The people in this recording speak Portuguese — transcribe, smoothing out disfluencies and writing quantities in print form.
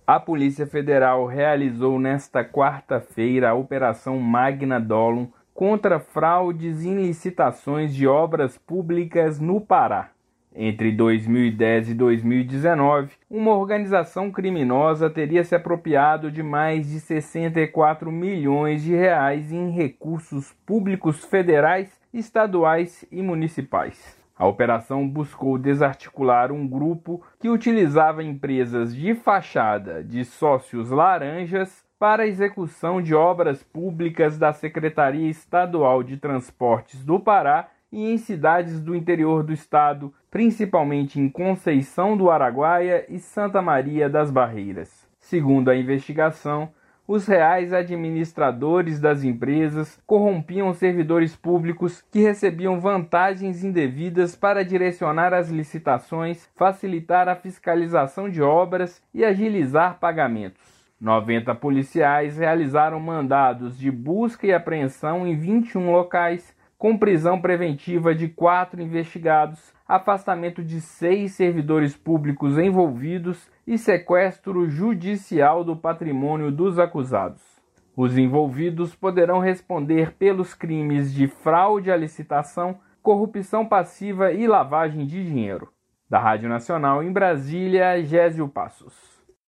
A Polícia Federal realizou nesta quarta-feira a Operação Magna Dolum contra fraudes em licitações de obras públicas no Pará. Entre 2010 e 2019, uma organização criminosa teria se apropriado de mais de 64 milhões de reais em recursos públicos federais, estaduais e municipais. A operação buscou desarticular um grupo que utilizava empresas de fachada de sócios laranjas para a execução de obras públicas da Secretaria Estadual de Transportes do Pará e em cidades do interior do estado, principalmente em Conceição do Araguaia e Santa Maria das Barreiras. Segundo a investigação, os reais administradores das empresas corrompiam servidores públicos que recebiam vantagens indevidas para direcionar as licitações, facilitar a fiscalização de obras e agilizar pagamentos. 90 policiais realizaram mandados de busca e apreensão em 21 locais, com prisão preventiva de 4 investigados, afastamento de 6 servidores públicos envolvidos e sequestro judicial do patrimônio dos acusados. Os envolvidos poderão responder pelos crimes de fraude à licitação, corrupção passiva e lavagem de dinheiro. Da Rádio Nacional em Brasília, Gésio Passos.